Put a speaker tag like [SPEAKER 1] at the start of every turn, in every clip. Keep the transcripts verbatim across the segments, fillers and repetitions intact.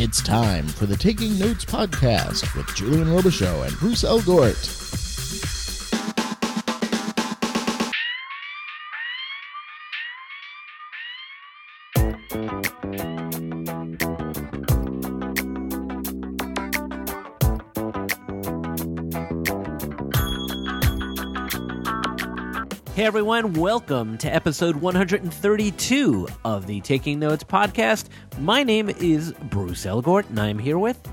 [SPEAKER 1] It's time for the Taking Notes podcast with Julian Robichaux and Bruce Elgort.
[SPEAKER 2] Hey everyone, welcome to episode one hundred thirty-two of the Taking Notes podcast. My name is Bruce Elgort, and I'm here with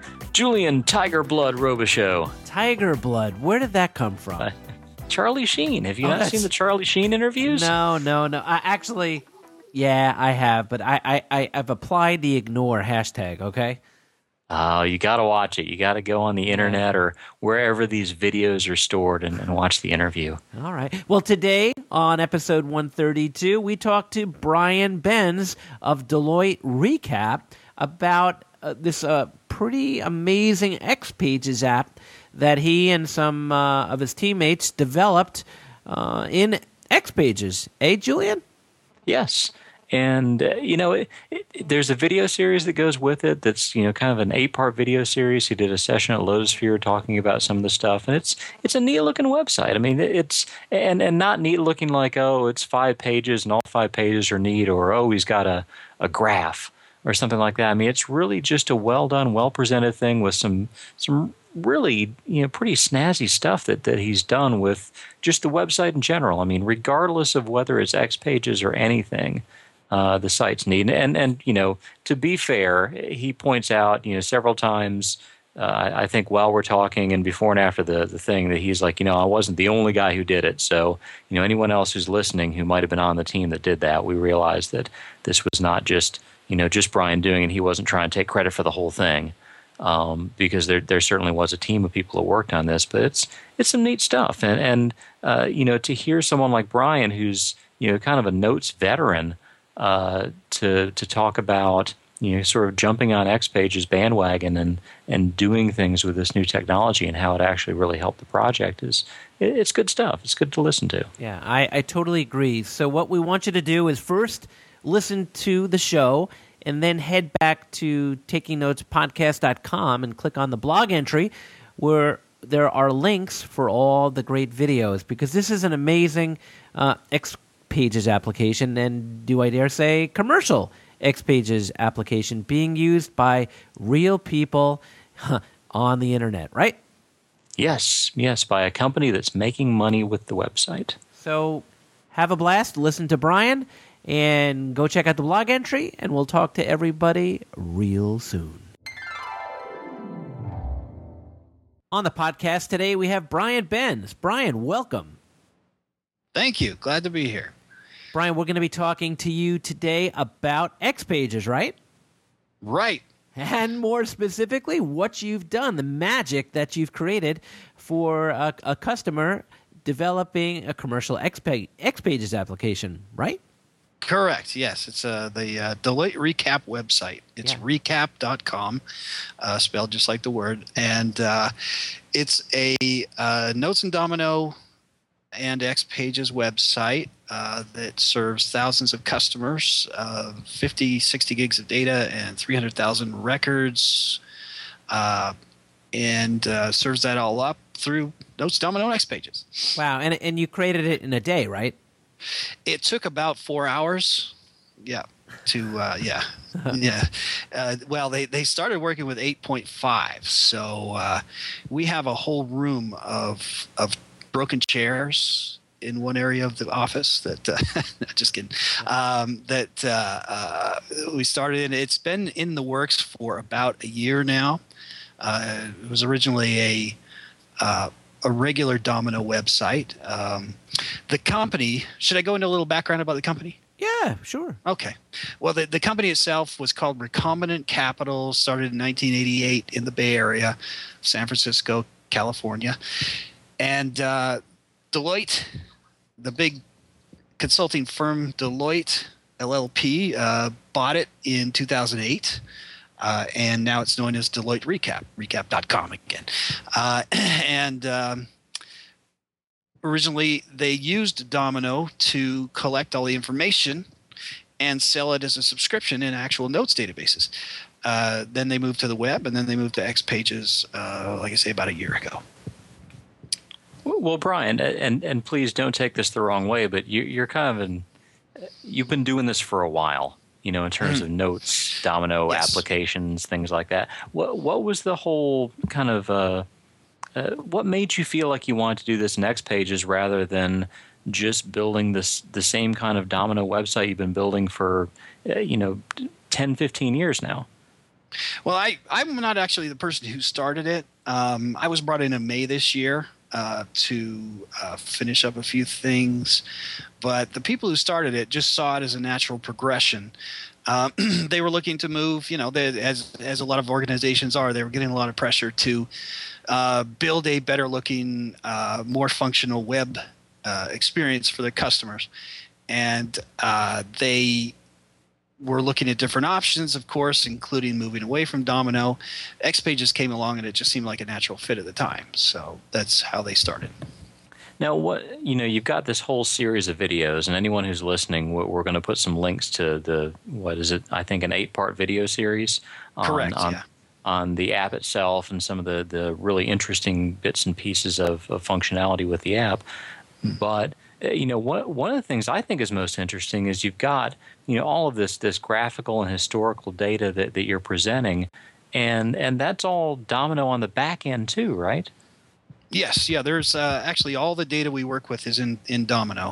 [SPEAKER 3] Julian Tiger Blood Robichaux.
[SPEAKER 2] Tiger Blood. Where did that come from? Uh,
[SPEAKER 3] Charlie Sheen. Have you
[SPEAKER 2] oh,
[SPEAKER 3] not
[SPEAKER 2] that's...
[SPEAKER 3] seen the Charlie Sheen interviews?
[SPEAKER 2] No, no, no. I actually, yeah, I have, but I, I, I, I've applied the ignore hashtag, okay?
[SPEAKER 3] Oh, you got to watch it. You got to go on the internet or wherever these videos are stored and, and watch the interview.
[SPEAKER 2] All right. Well, today on episode one thirty-two, we talked to Brian Benz of Deloitte Recap about uh, this uh, pretty amazing X Pages app that he and some uh, of his teammates developed uh, in X Pages. Eh, Julian?
[SPEAKER 3] Yes. And, uh, you know, it, it, there's a video series that goes with it that's, you know, kind of an eight-part video series. He did a session at Lotusphere talking about some of the stuff. And it's it's a neat-looking website. I mean, it's – and and not neat-looking like, oh, it's five pages and all five pages are neat, or, oh, he's got a, a graph or something like that. I mean, it's really just a well-done, well-presented thing with some some really, you know, pretty snazzy stuff that, that he's done with just the website in general. I mean, regardless of whether it's X Pages or anything – Uh, the site's neat. And, and, you know, to be fair, he points out, you know, several times, uh, I think while we're talking and before and after the, the thing, that he's like, you know, I wasn't the only guy who did it. So, you know, anyone else who's listening who might have been on the team that did that, we realized that this was not just, you know, just Brian doing it. He wasn't trying to take credit for the whole thing. Um, because there there certainly was a team of people that worked on this, but it's it's some neat stuff. And, and uh, you know, to hear someone like Brian, who's, you know, kind of a notes veteran, Uh, to to talk about, you know, sort of jumping on X Pages bandwagon and and doing things with this new technology and how it actually really helped the project is it, it's good stuff. It's good to listen to.
[SPEAKER 2] Yeah, I, I totally agree. So what we want you to do is first listen to the show and then head back to taking notes podcast dot com and click on the blog entry where there are links for all the great videos, because this is an amazing uh, X Pages application, and do I dare say commercial X Pages application being used by real people on the internet, right?
[SPEAKER 3] Yes, yes, by a company that's making money with the website.
[SPEAKER 2] So have a blast, listen to Brian, and go check out the blog entry, and we'll talk to everybody real soon. On the podcast today, we have Brian Benz. Brian, welcome.
[SPEAKER 4] Thank you. Glad to be here.
[SPEAKER 2] Brian, we're going to be talking to you today about X Pages, right?
[SPEAKER 4] Right.
[SPEAKER 2] And more specifically, what you've done, the magic that you've created for a, a customer developing a commercial X Pages application, right?
[SPEAKER 4] Correct. Yes, it's uh, the uh, Deloitte Recap website. It's yeah. recap dot com, uh, spelled just like the word. And uh, it's a uh, Notes and Domino and X Pages website uh, that serves thousands of customers, uh, fifty, sixty gigs of data, and three hundred thousand records, uh, and uh, serves that all up through Notes, Domino, and X Pages.
[SPEAKER 2] Wow, and and you created it in a day, right?
[SPEAKER 4] It took about four hours. Yeah. To uh, yeah, yeah. Uh, well, they, they started working with eight point five, so uh, we have a whole room of of broken chairs in one area of the office that uh, just kidding um, that uh, uh, we started in. It's been in the works for about a year now. Uh, it was originally a uh, a regular Domino website. Um, the company, should I go into a little background about the company?
[SPEAKER 2] Yeah, sure.
[SPEAKER 4] Okay. Well, the, the company itself was called Recombinant Capital, started in nineteen eighty-eight in the Bay Area, San Francisco, California. And uh, Deloitte, the big consulting firm Deloitte L L P, uh, bought it in two thousand eight. Uh, and now it's known as Deloitte Recap, recap dot com again. Uh, and um, originally they used Domino to collect all the information and sell it as a subscription in actual notes databases. Uh, then they moved to the web, and then they moved to X Pages, uh, like I say, about a year ago.
[SPEAKER 3] Well, Brian, and and please don't take this the wrong way, but you, you're kind of an you've been doing this for a while, you know, in terms of notes, Domino
[SPEAKER 4] Yes.
[SPEAKER 3] applications, things like that. What what was the whole kind of uh, uh, what made you feel like you wanted to do this in X Pages rather than just building this the same kind of Domino website you've been building for uh, you know ten, fifteen years now?
[SPEAKER 4] Well, I, I'm not actually the person who started it. Um, I was brought in in May this year uh, to uh, finish up a few things. But the people who started it just saw it as a natural progression. Um, they were looking to move, you know, they, as, as a lot of organizations are, they were getting a lot of pressure to uh, build a better looking, uh, more functional web uh, experience for their customers. And uh, they we're looking at different options, of course, including moving away from Domino. X Pages came along, and it just seemed like a natural fit at the time. So that's how they started.
[SPEAKER 3] Now, what you know, you've got this whole series of videos, and anyone who's listening, we're, we're going to put some links to the what is it? I think an eight-part video series. On,
[SPEAKER 4] Correct.
[SPEAKER 3] On,
[SPEAKER 4] yeah.
[SPEAKER 3] on the app itself and some of the the really interesting bits and pieces of, of functionality with the app, but. You know, one one of the things I think is most interesting is you've got, you know, all of this this graphical and historical data that, that you're presenting, and and that's all Domino on the back end too, right?
[SPEAKER 4] Yes, yeah. There's uh, actually all the data we work with is in in Domino.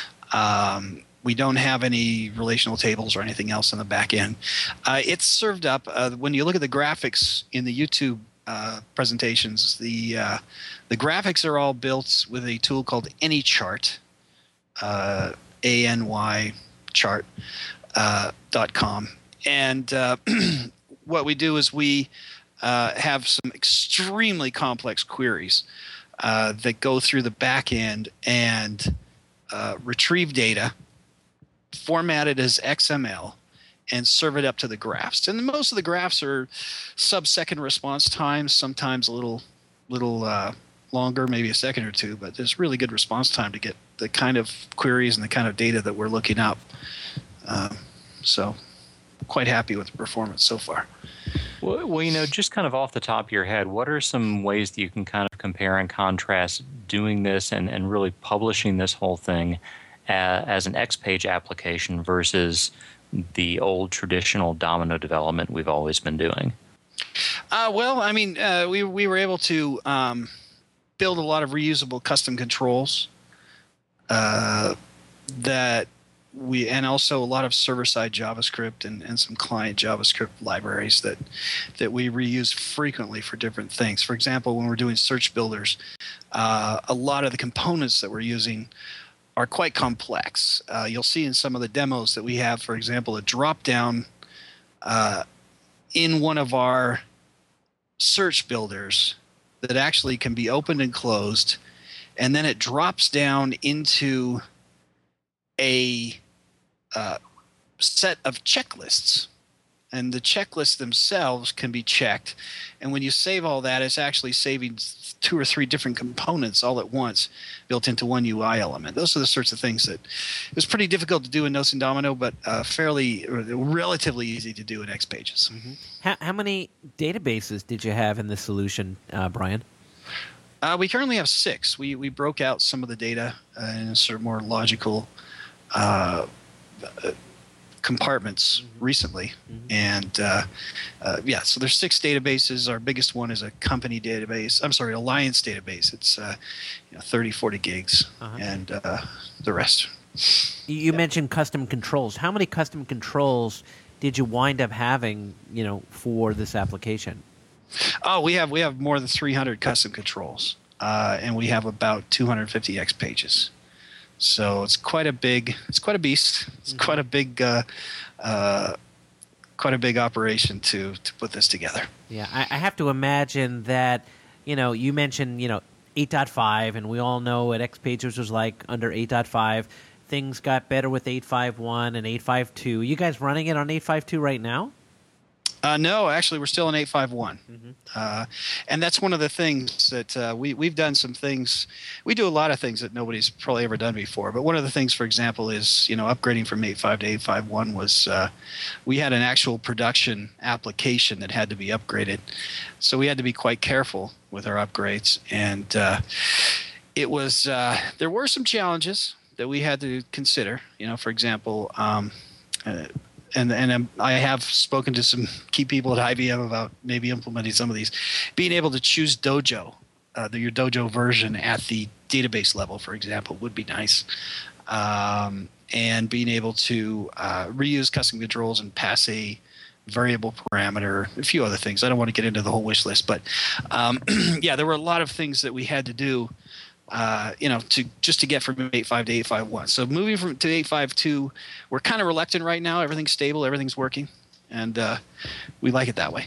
[SPEAKER 4] Um, we don't have any relational tables or anything else on the back end. Uh, it's served up uh, when you look at the graphics in the YouTube uh, presentations. The uh, the graphics are all built with a tool called AnyChart. Uh, A N Y chart uh, dot com. And uh, what we do is we uh, have some extremely complex queries uh, that go through the back end and uh, retrieve data, format it as X M L, and serve it up to the graphs. And most of the graphs are sub-second response times, sometimes a little little uh, longer, maybe a second or two, but there's really good response time to get the kind of queries and the kind of data that we're looking up. Um, so quite happy with the performance so far.
[SPEAKER 3] Well, well, you know, just kind of off the top of your head, what are some ways that you can kind of compare and contrast doing this and, and really publishing this whole thing uh, as an X-Page application versus the old traditional Domino development we've always been doing?
[SPEAKER 4] Uh, well, I mean, uh, we, we were able to um, build a lot of reusable custom controls uh, that we, and also a lot of server-side JavaScript and, and some client JavaScript libraries that that we reuse frequently for different things. For example, when we're doing search builders, uh, a lot of the components that we're using are quite complex. Uh, you'll see in some of the demos that we have, for example, a drop-down uh, in one of our search builders that actually can be opened and closed, and then it drops down into a uh, set of checklists. And the checklists themselves can be checked. And when you save all that, it's actually saving two or three different components all at once built into one U I element. Those are the sorts of things that it was pretty difficult to do in Notes and Domino, but uh, fairly, relatively easy to do in X Pages.
[SPEAKER 2] Mm-hmm. How, how many databases did you have in this solution, uh, Brian?
[SPEAKER 4] Uh, we currently have six. We we broke out some of the data uh, in sort of more logical uh, compartments recently, mm-hmm. and uh, uh, yeah, so there's six databases. Our biggest one is a company database. I'm sorry, Alliance database. It's uh, you know, thirty, forty gigs, uh-huh. and uh, the rest.
[SPEAKER 2] You
[SPEAKER 4] yeah.
[SPEAKER 2] mentioned custom controls. How many custom controls did you wind up having, you know, for this application?
[SPEAKER 4] Oh, we have we have more than three hundred custom controls, uh, and we have about two hundred fifty X Pages. So it's quite a big, it's quite a beast. It's mm-hmm. quite a big, uh, uh, quite a big operation to to put this together.
[SPEAKER 2] Yeah, I, I have to imagine that, you know, you mentioned, you know, eight point five, and we all know what X Pages was like under eight point five. Things got better with eight point five one and eight point five two. You guys running it on eight point five two right now?
[SPEAKER 4] Uh, no, actually, we're still in eight five one.
[SPEAKER 2] Mm-hmm.
[SPEAKER 4] Uh, and that's one of the things that uh, we, we've done some things. We do a lot of things that nobody's probably ever done before. But one of the things, for example, is, you know, upgrading from eight five to eight five one was uh, we had an actual production application that had to be upgraded. So we had to be quite careful with our upgrades. And uh, it was uh, there were some challenges that we had to consider. You know, for example, um, uh, and and um, I have spoken to some key people at I B M about maybe implementing some of these. Being able to choose Dojo, uh, the, your Dojo version at the database level, for example, would be nice. Um, and being able to uh, reuse custom controls and pass a variable parameter, a few other things. I don't want to get into the whole wish list, but um, yeah, there were a lot of things that we had to do. Uh, you know, to just to get from eight five to eight five one. So moving from to eight five two, we're kind of reluctant right now. Everything's stable, everything's working, and uh, we like it that way.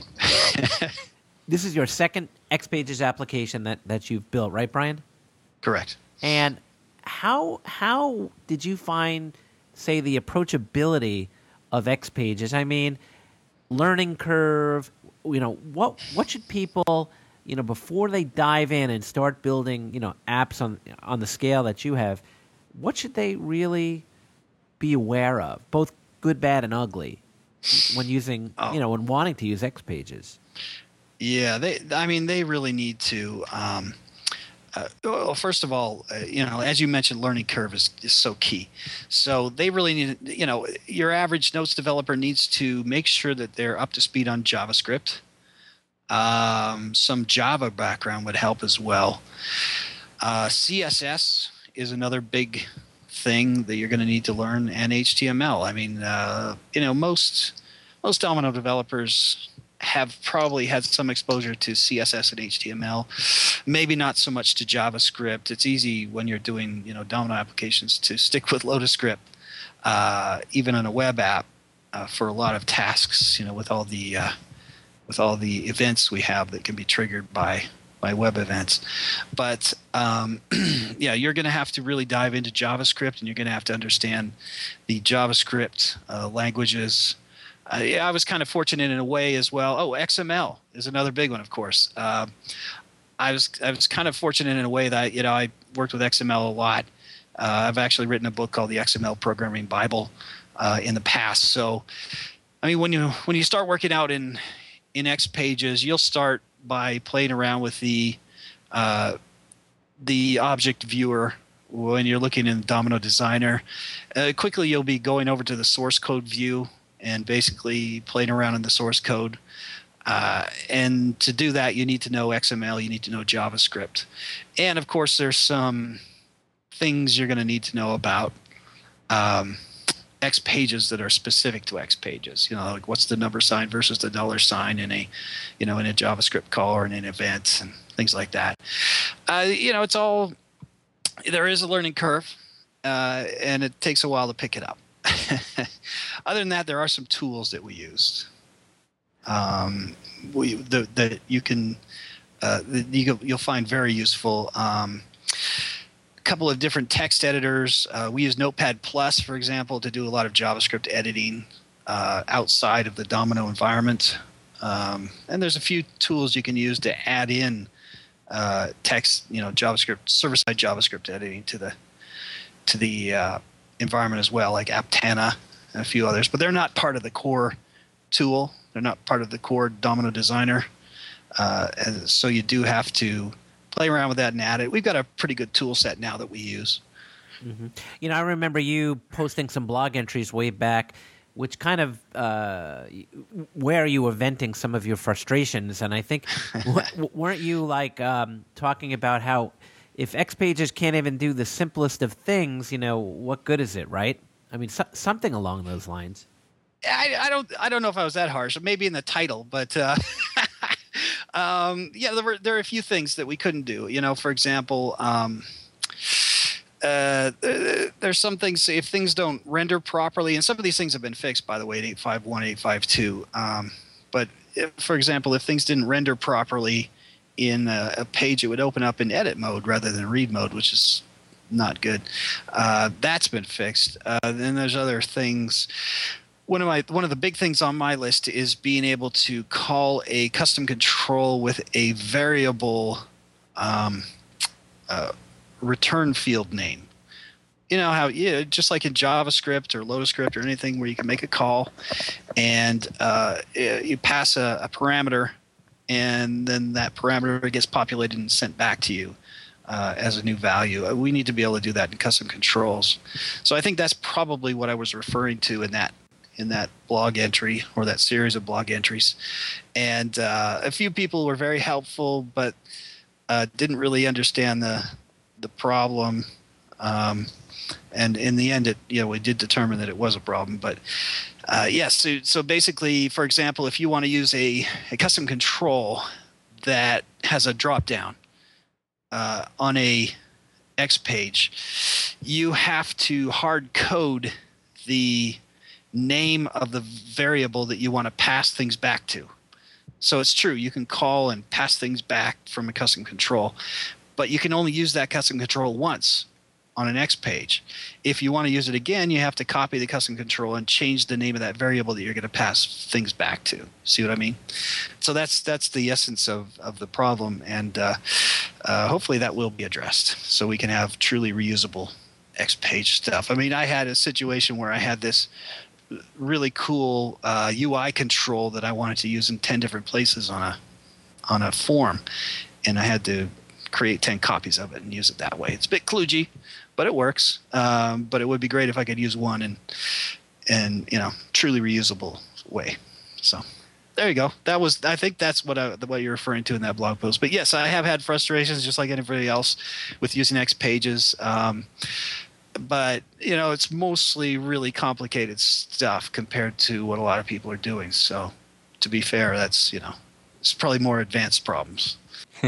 [SPEAKER 2] This is your second XPages application that, that you've built, right, Brian?
[SPEAKER 4] Correct.
[SPEAKER 2] And how how did you find, say, the approachability of XPages? I mean, learning curve. You know, what what should people, you know, before they dive in and start building, you know, apps on on the scale that you have, what should they really be aware of, both good, bad, and ugly, when using, oh. you know, when wanting to use XPages?
[SPEAKER 4] Yeah, they. I mean, they really need to. Um, uh, well, first of all, uh, you know, as you mentioned, learning curve is, is so key. So they really need. You know, your average Notes developer needs to make sure that they're up to speed on JavaScript. Um, some Java background would help as well. Uh, C S S is another big thing that you're going to need to learn, and H T M L. I mean, uh, you know, most most Domino developers have probably had some exposure to C S S and H T M L, maybe not so much to JavaScript. It's easy when you're doing, you know, Domino applications to stick with LotusScript, uh, even on a web app, uh, for a lot of tasks, you know, with all the uh, with all the events we have that can be triggered by by web events. But um, yeah, you're going to have to really dive into JavaScript, and you're going to have to understand the JavaScript uh, languages. Uh, yeah, I was kind of fortunate in a way as well. Oh, X M L is another big one, of course. Uh, I was I was kind of fortunate in a way that, you know, I worked with X M L a lot. Uh, I've actually written a book called the X M L Programming Bible uh, in the past. So, I mean, when you when you start working out in in XPages, you'll start by playing around with the uh, the object viewer when you're looking in Domino Designer. Uh, quickly, you'll be going over to the source code view and basically playing around in the source code. Uh, and to do that, you need to know X M L, you need to know JavaScript. And, of course, there's some things you're going to need to know about um, XPages that are specific to XPages. You know, like what's the number sign versus the dollar sign in a, you know, in a JavaScript call or in an event and things like that. Uh, you know, it's all – there is a learning curve, uh, and it takes a while to pick it up. Other than that, there are some tools that we use. Um, we the, that you can uh, you, you'll find very useful. Um, a couple of different text editors. Uh, we use Notepad Plus, for example, to do a lot of JavaScript editing uh, outside of the Domino environment. Um, and there's a few tools you can use to add in uh, text, you know, JavaScript, server-side JavaScript editing to the to the uh, environment as well, like Aptana and a few others, but they're not part of the core tool. They're not part of the core Domino Designer. Uh, and so you do have to play around with that and add it. We've got a pretty good tool set now that we use.
[SPEAKER 2] Mm-hmm. You know, I remember you posting some blog entries way back, which kind of uh, where you were venting some of your frustrations. And I think, w- weren't you like um, talking about how if XPages can't even do the simplest of things, you know, what good is it, right? I mean, so, something along those lines.
[SPEAKER 4] I, I don't I don't know if I was that harsh. Maybe in the title, but uh, um, yeah, there were there are a few things that we couldn't do. You know, for example, um, uh, there's some things, if things don't render properly, and some of these things have been fixed, by the way, at eight five one, eight five two. Um, but if, for example, if things didn't render properly in a, a page, it would open up in edit mode rather than read mode, which is not good. Uh, that's been fixed. Uh, then there's other things. one of my one of the big things on my list is being able to call a custom control with a variable um, uh, return field name. You know how, yeah, just like in JavaScript or LotusScript or anything where you can make a call and uh, you pass a, a parameter, and then that parameter gets populated and sent back to you uh, as a new value. We need to be able to do that in custom controls. So I think that's probably what I was referring to in that in that blog entry or that series of blog entries. And uh, a few people were very helpful, but uh, didn't really understand the the problem. Um, and in the end, it you know we did determine that it was a problem. But uh, yes, so, so basically, for example, if you want to use a, a custom control that has a drop down uh, on a X page, you have to hard code the name of the variable that you want to pass things back to. So it's true, you can call and pass things back from a custom control, but you can only use that custom control once on an X page. If you want to use it again, you have to copy the custom control and change the name of that variable that you're going to pass things back to. See what I mean? So that's that's the essence of, of the problem, and uh, uh, hopefully that will be addressed so we can have truly reusable X page stuff. I mean, I had a situation where I had this really cool uh, U I control that I wanted to use in ten different places on a on a form, and I had to create ten copies of it and use it that way. It's a bit kludgy, but it works. Um, but it would be great if I could use one in and you know truly reusable way. So there you go. That was I think that's what I, what you're referring to in that blog post. But yes, I have had frustrations just like anybody else with using X pages. Um, But, you know, it's mostly really complicated stuff compared to what a lot of people are doing. So, to be fair, that's, you know, it's probably more advanced problems.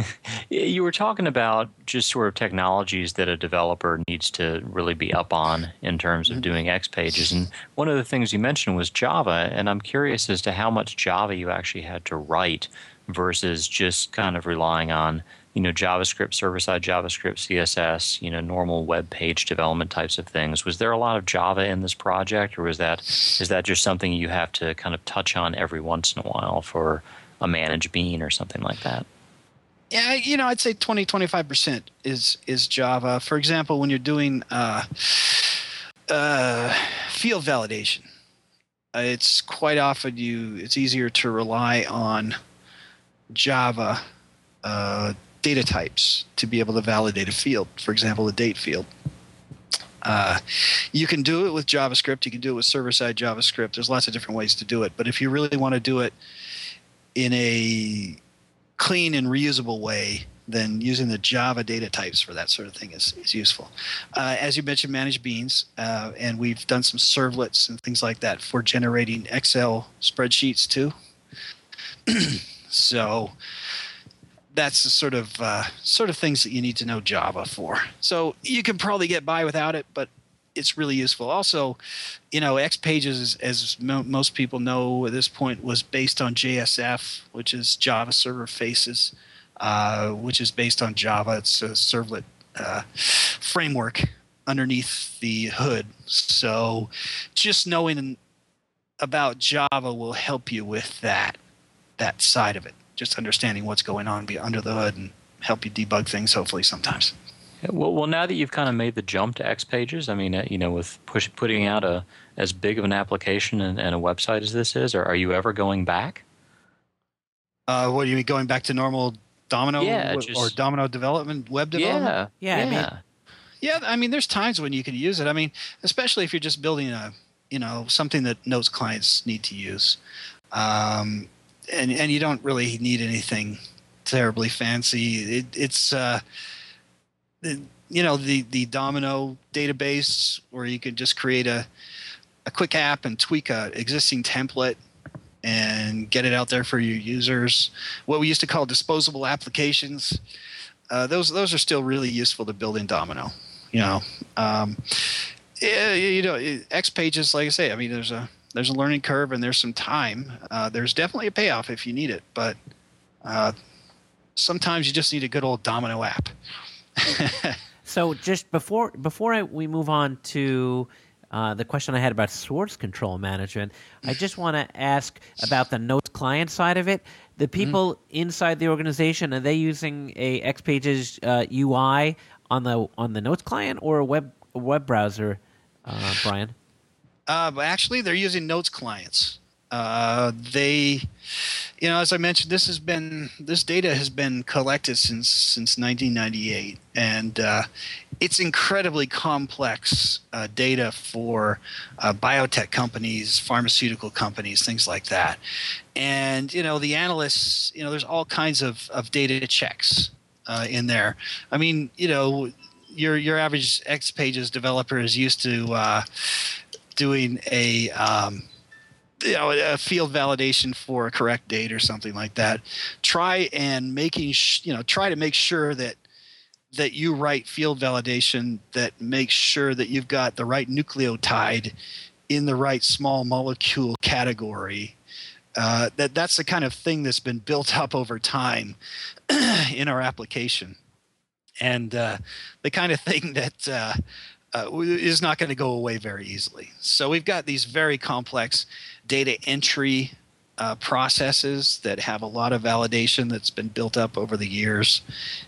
[SPEAKER 3] You were talking about just sort of technologies that a developer needs to really be up on in terms of doing X pages. And one of the things you mentioned was Java. And I'm curious as to how much Java you actually had to write versus just kind of relying on you know, JavaScript, server-side JavaScript, C S S, you know, normal web page development types of things. Was there a lot of Java in this project, or was that is that just something you have to kind of touch on every once in a while for a managed bean or something like that?
[SPEAKER 4] Yeah, you know, I'd say twenty, twenty-five percent is is Java. For example, when you're doing uh, uh, field validation, uh, it's quite often you it's easier to rely on Java uh, data types to be able to validate a field. For example, a date field. Uh, you can do it with JavaScript. You can do it with server-side JavaScript. There's lots of different ways to do it. But if you really want to do it in a clean and reusable way, then using the Java data types for that sort of thing is, is useful. Uh, as you mentioned, managed beans, uh, and we've done some servlets and things like that for generating Excel spreadsheets too. So that's the sort of uh, sort of things that you need to know Java for. So you can probably get by without it, but it's really useful. Also, you know, X Pages, as mo- most people know at this point, was based on J S F, which is Java Server Faces, uh, which is based on Java. It's a servlet uh, framework underneath the hood. So just knowing about Java will help you with that that side of it. Just understanding what's going on under the hood and help you debug things, hopefully, sometimes.
[SPEAKER 3] Well, well, now that you've kind of made the jump to X Pages, I mean, uh, you know, with push, putting out a as big of an application and, and a website as this is, or are you ever going back?
[SPEAKER 4] Uh, what do you mean, going back to normal Domino
[SPEAKER 3] yeah,
[SPEAKER 4] w-
[SPEAKER 3] just,
[SPEAKER 4] or Domino development, web development?
[SPEAKER 3] Yeah,
[SPEAKER 2] yeah.
[SPEAKER 3] yeah.
[SPEAKER 2] I mean,
[SPEAKER 4] yeah, I mean, there's times when you can use it. I mean, especially if you're just building a, you know, something that Notes clients need to use, um, and and you don't really need anything terribly fancy. It, it's uh, it, you know, the the Domino database where you can just create a a quick app and tweak a existing template and get it out there for your users. What we used to call disposable applications. Uh, those those are still really useful to build in Domino. You know, um, yeah, you know, X Pages, like I say, I mean, there's a there's a learning curve and there's some time. Uh, there's definitely a payoff if you need it, but uh, sometimes you just need a good old Domino app.
[SPEAKER 2] So just before before I, we move on to uh, the question I had about source control management. I just want to ask about the Notes client side of it. The people mm-hmm. inside the organization, are they using a XPages uh, U I on the on the Notes client or a web a web browser, uh, Brian?
[SPEAKER 4] Uh, actually, they're using Notes clients. Uh, they, you know, as I mentioned, this has been this data has been collected since since nineteen ninety-eight, and uh, it's incredibly complex uh, data for uh, biotech companies, pharmaceutical companies, things like that. And you know, the analysts, you know, there's all kinds of of data checks uh, in there. I mean, you know, your your average XPages developer is used to uh, doing a um, you know, a field validation for a correct date or something like that. Try and making sh- you know try to make sure that that you write field validation that makes sure that you've got the right nucleotide in the right small molecule category. Uh, that that's the kind of thing that's been built up over time in our application, and uh, the kind of thing that uh, uh, is not going to go away very easily. So we've got these very complex data entry uh, processes that have a lot of validation that's been built up over the years,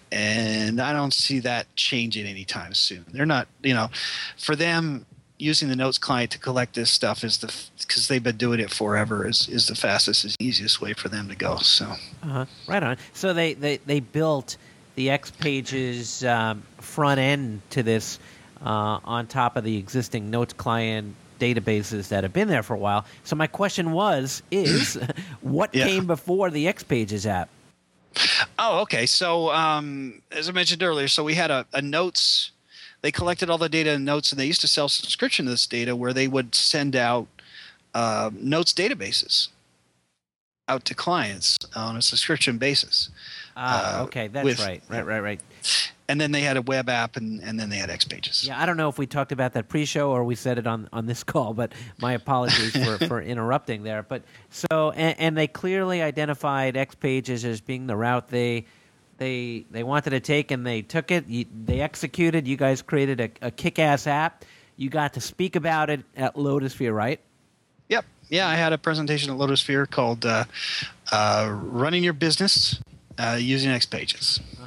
[SPEAKER 4] and I don't see that changing anytime soon. They're not, you know, for them, using the Notes client to collect this stuff is the because they've been doing it forever is, is the fastest, is easiest way for them to go. So,
[SPEAKER 2] uh-huh. Right on. So they, they, they built the XPages um, front end to this uh, on top of the existing Notes client databases that have been there for a while. So my question was, is what yeah. came before the XPages app?
[SPEAKER 4] Oh, okay. So um, as I mentioned earlier, so we had a, a Notes. They collected all the data in Notes, and they used to sell subscription to this data where they would send out uh, Notes databases out to clients on a subscription basis.
[SPEAKER 2] Ah, uh, okay. That's with, right. Right, right, right.
[SPEAKER 4] And then they had a web app, and, and then they had XPages.
[SPEAKER 2] Yeah, I don't know if we talked about that pre-show or we said it on, on this call, but my apologies for, for interrupting there. But so, and, and they clearly identified XPages as being the route they they they wanted to take, and they took it. You, they executed. You guys created a, a kick-ass app. You got to speak about it at Lotusphere, right?
[SPEAKER 4] Yep. Yeah, I had a presentation at Lotusphere called uh, uh, "Running Your Business uh, Using XPages."
[SPEAKER 2] Uh-huh.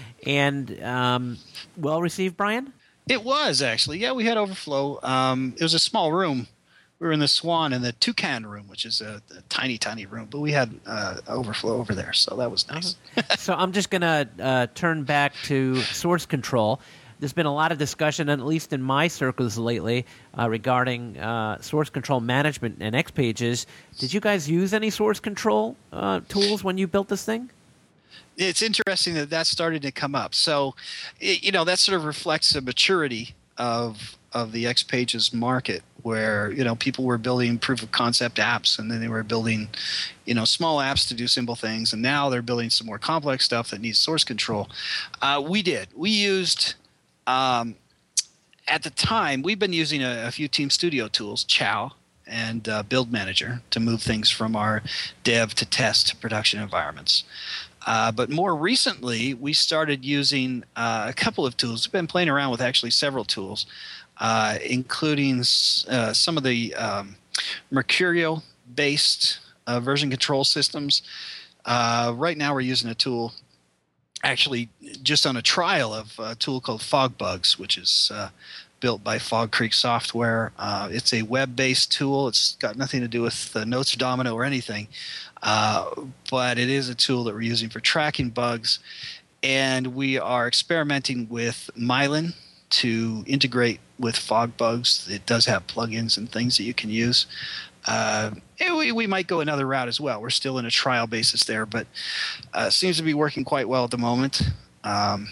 [SPEAKER 2] And um, well received, Brian?
[SPEAKER 4] It was, actually. Yeah, we had overflow. Um, it was a small room. We were in the Swan and the Toucan room, which is a, a tiny, tiny room. But we had uh, overflow over there, so that was nice.
[SPEAKER 2] Uh-huh. So I'm just going to uh, turn back to source control. There's been a lot of discussion, at least in my circles lately, uh, regarding uh, source control management and XPages. Did you guys use any source control uh, tools when you built this thing?
[SPEAKER 4] It's interesting that that started to come up. So, it, you know, that sort of reflects the maturity of of the XPages market, where, you know, people were building proof of concept apps, and then they were building, you know, small apps to do simple things, and now they're building some more complex stuff that needs source control. Uh, we did. We used, um, at the time, we've been using a, a few Team Studio tools, Chow and uh, Build Manager, to move things from our dev to test to production environments. Uh, but more recently, we started using uh, a couple of tools. We've been playing around with actually several tools, uh, including uh, some of the um, Mercurial-based uh, version control systems. Uh, right now, we're using a tool, actually just on a trial of a tool called FogBugs, which is uh, built by Fog Creek Software. Uh, it's a web-based tool. It's got nothing to do with uh, Notes or Domino or anything. Uh, but it is a tool that we're using for tracking bugs, and we are experimenting with Myelin to integrate with FogBugs. It does have plugins and things that you can use. Uh, and we, we might go another route as well. We're still in a trial basis there, but uh, seems to be working quite well at the moment, um,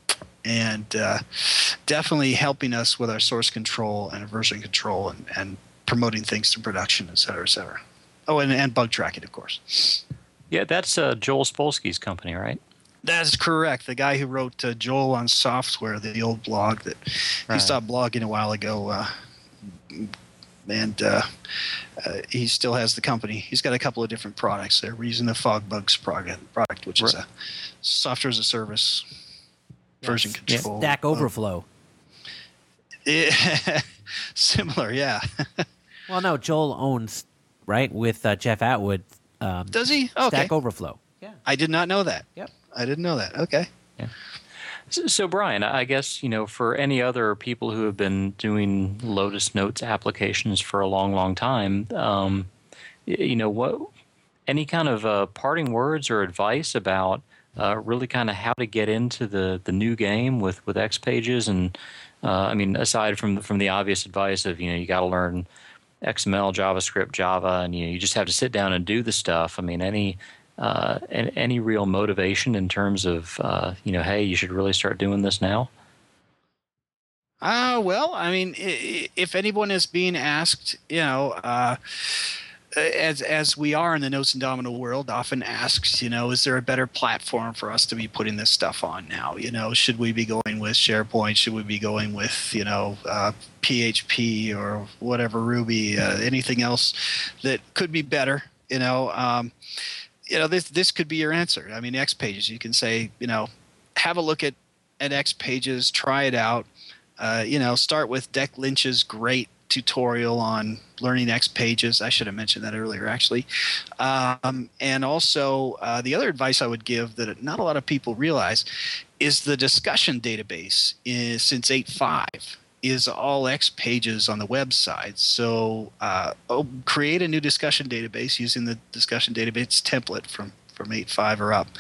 [SPEAKER 4] and uh, definitely helping us with our source control and version control, and, and promoting things to production, et cetera, et cetera. Oh, and, and bug tracking, of course.
[SPEAKER 3] Yeah, that's uh, Joel Spolsky's company, right?
[SPEAKER 4] That's correct. The guy who wrote uh, Joel on Software, the old blog that right. he stopped blogging a while ago, uh, and uh, uh, he still has the company. He's got a couple of different products there. We're using the FogBugs product, product which right. is a software as a service yes. version control.
[SPEAKER 2] Stack Overflow.
[SPEAKER 4] Uh, Similar, yeah.
[SPEAKER 2] Well, no, Joel owns, right, with uh, Jeff Atwood. Um,
[SPEAKER 4] Does he? Okay.
[SPEAKER 2] Stack Overflow. Yeah.
[SPEAKER 4] I did not know that.
[SPEAKER 2] Yep.
[SPEAKER 4] I didn't know that. Okay.
[SPEAKER 3] Yeah. So, so, Brian, I guess, you know, for any other people who have been doing Lotus Notes applications for a long, long time, um, you know, what, any kind of uh, parting words or advice about uh, really kind of how to get into the, the new game with, with X Pages? And, uh, I mean, aside from, from the obvious advice of, you know, you got to learn X M L, JavaScript, Java, and, you know, you just have to sit down and do the stuff. I mean, any... Uh, any real motivation in terms of, uh, you know, hey, you should really start doing this now?
[SPEAKER 4] Uh, well, I mean, if anyone is being asked, you know, uh, as as we are in the Notes and Domino world, often asks, you know, is there a better platform for us to be putting this stuff on now? You know, should we be going with SharePoint? Should we be going with, you know, uh, P H P or whatever, Ruby, uh, anything else that could be better? You know, um, you know, this this could be your answer. I mean, X Pages, you can say, you know, have a look at, at X Pages, try it out. Uh, you know, start with Deck Lynch's great tutorial on learning X Pages. I should have mentioned that earlier, actually. Um, and also, uh, the other advice I would give that not a lot of people realize is the discussion database is, since eight point five. Is all X Pages on the website. So uh, oh, create a new discussion database using the discussion database template from, from eight point five or up.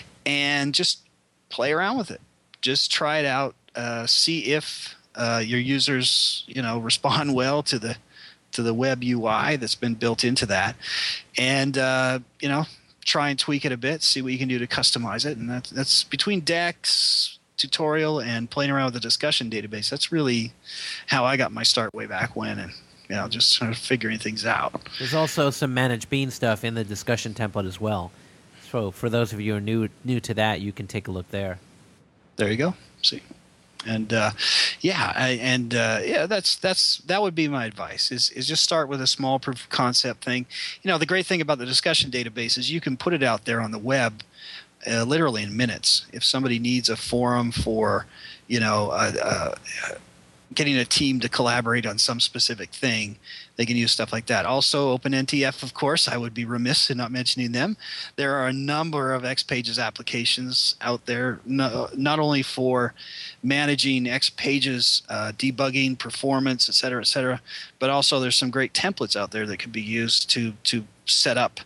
[SPEAKER 4] And just play around with it. Just try it out. Uh, see if uh, your users, you know, respond well to the to the web U I that's been built into that. And, uh, you know, try and tweak it a bit, see what you can do to customize it. And that's, that's between Dex, tutorial, and playing around with the discussion database. That's really how I got my start way back when, and you know, just sort of figuring things out.
[SPEAKER 2] There's also some Managed Bean stuff in the discussion template as well. So for those of you who are new new to that, you can take a look there.
[SPEAKER 4] There you go. See, and uh, yeah, I, and uh, yeah, that's that's that would be my advice. Is is just start with a small proof of concept thing. You know, the great thing about the discussion database is you can put it out there on the web. Uh, literally in minutes. If somebody needs a forum for, you know, uh, uh, getting a team to collaborate on some specific thing, they can use stuff like that. Also, OpenNTF, of course, I would be remiss in not mentioning them. There are a number of X Pages applications out there, no, not only for managing X Pages, uh, debugging, performance, et cetera, et cetera, but also there's some great templates out there that could be used to to set up,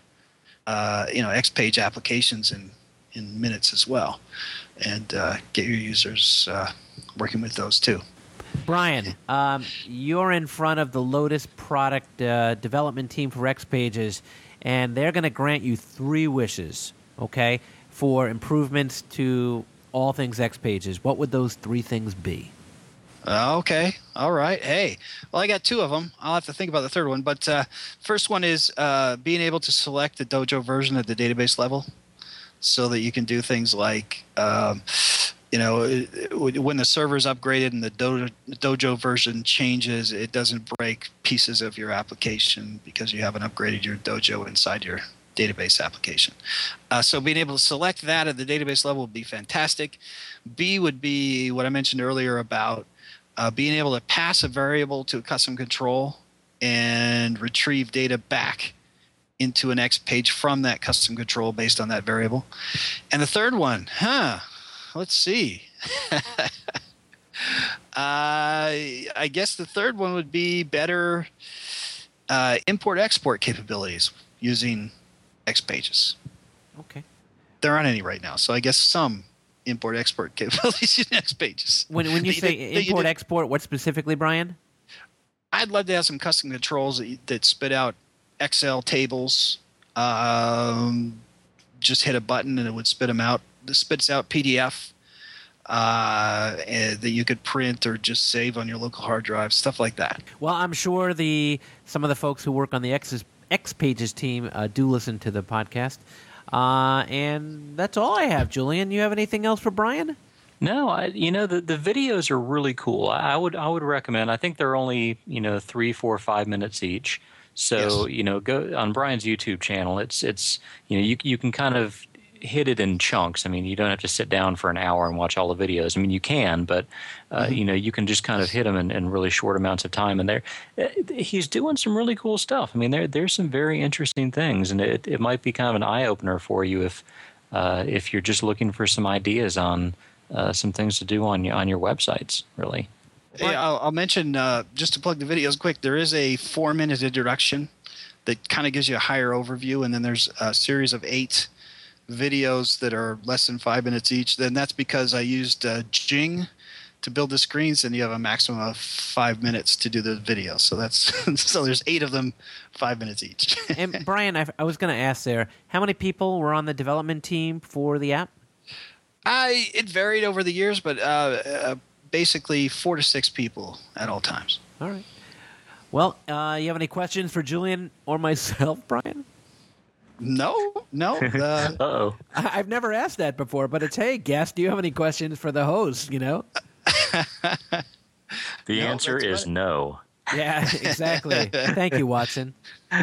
[SPEAKER 4] uh, you know, X Page applications and in minutes as well, and uh, get your users uh, working with those too.
[SPEAKER 2] Brian, um, you're in front of the Lotus product uh, development team for X Pages, and they're going to grant you three wishes, okay, for improvements to all things X Pages. What would those three things be?
[SPEAKER 4] Uh, okay. All right. Hey, well, I got two of them. I'll have to think about the third one. But uh, first one is uh, being able to select the Dojo version at the database level, so that you can do things like, um, you know, when the server is upgraded and the Dojo, Dojo version changes, it doesn't break pieces of your application because you haven't upgraded your Dojo inside your database application. Uh, so being able to select that at the database level would be fantastic. B would be what I mentioned earlier about uh, being able to pass a variable to a custom control and retrieve data back into an X page from that custom control based on that variable. And the third one, huh? Let's see. uh, I guess the third one would be better uh, import-export capabilities using X Pages.
[SPEAKER 2] Okay.
[SPEAKER 4] There aren't any right now, so I guess some import-export capabilities using X Pages.
[SPEAKER 2] When when you say import-export, what specifically, Brian?
[SPEAKER 4] I'd love to have some custom controls that, that spit out Excel tables. Um, just hit a button and it would spit them out. It spits out P D F uh, that you could print or just save on your local hard drive, stuff like that.
[SPEAKER 2] Well, I'm sure the some of the folks who work on the X, X Pages team uh, do listen to the podcast. Uh, and that's all I have, Julian. You have anything else for Brian?
[SPEAKER 3] No, I, you know, the, the videos are really cool. I would I would recommend. I think they're only, you know, three, four, five minutes each. So, yes. you know, go on Brian's YouTube channel. It's it's you know, you you can kind of hit it in chunks. I mean, you don't have to sit down for an hour and watch all the videos. I mean, you can, but uh, mm-hmm. you know, you can just kind of hit them in, in really short amounts of time. And there, he's doing some really cool stuff. I mean, there there's some very interesting things, and it it might be kind of an eye opener for you if uh, if you're just looking for some ideas on uh, some things to do on your on your websites. Really.
[SPEAKER 4] Hey, I'll, I'll mention uh, just to plug the videos quick. There is a four minute introduction that kind of gives you a higher overview, and then there's a series of eight videos that are less than five minutes each. Then that's because I used uh, Jing to build the screens, and you have a maximum of five minutes to do the video. So that's so there's eight of them, five minutes each.
[SPEAKER 2] And Brian, I, I was going to ask there, how many people were on the development team for the app?
[SPEAKER 4] I it varied over the years, but uh, uh, basically four to six people at all times.
[SPEAKER 2] All right. Well, uh, you have any questions for Julian or myself, Brian?
[SPEAKER 4] No, no. Uh,
[SPEAKER 3] Uh-oh.
[SPEAKER 2] I- I've never asked that before, but it's, hey, guest, do you have any questions for the host, you know?
[SPEAKER 3] The
[SPEAKER 4] No,
[SPEAKER 3] answer
[SPEAKER 4] that's
[SPEAKER 3] is
[SPEAKER 4] right.
[SPEAKER 3] no.
[SPEAKER 2] Yeah, exactly. Thank you, Watson.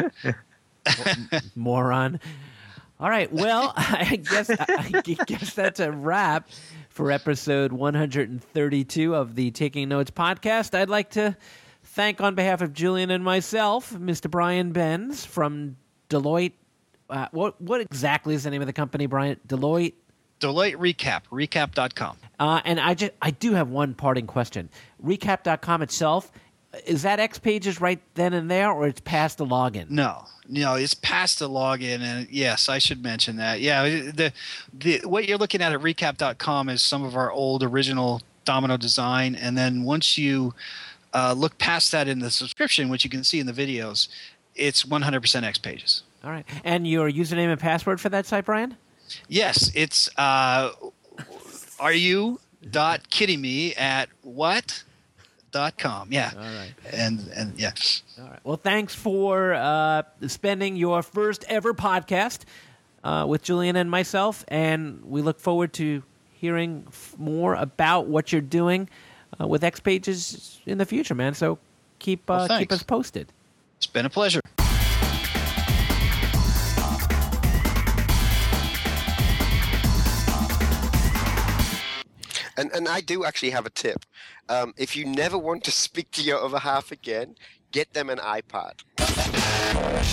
[SPEAKER 2] Moron. All right, well, I guess I guess that's a wrap for episode one hundred thirty-two of the Taking Notes podcast. I'd like to thank, on behalf of Julian and myself, Mister Brian Benz from Deloitte. Uh, what what exactly is the name of the company, Brian? Deloitte?
[SPEAKER 4] Deloitte Recap, recap dot com.
[SPEAKER 2] Uh, and I just I do have one parting question. Recap dot com itself, is that X Pages right then and there, or it's past the login?
[SPEAKER 4] No, no, it's past the login, and yes, I should mention that. Yeah, the the what you're looking at at recap dot com is some of our old original Domino design, and then once you uh, look past that in the subscription, which you can see in the videos, it's one hundred percent X Pages.
[SPEAKER 2] All right. And your username and password for that site, Brian?
[SPEAKER 4] Yes, it's uh, are you dot kidding me at what dot com. Yeah.
[SPEAKER 2] All right.
[SPEAKER 4] And and yeah.
[SPEAKER 2] All right. Well, thanks for uh, spending your first ever podcast uh, with Julian and myself, and we look forward to hearing f- more about what you're doing uh, with X Pages in the future, man. So keep uh,
[SPEAKER 4] Well,
[SPEAKER 2] keep us
[SPEAKER 4] thanks.
[SPEAKER 2] posted.
[SPEAKER 4] It's been a pleasure.
[SPEAKER 5] And and I do actually have a tip. Um, if you never want to speak to your other half again, get them an iPad.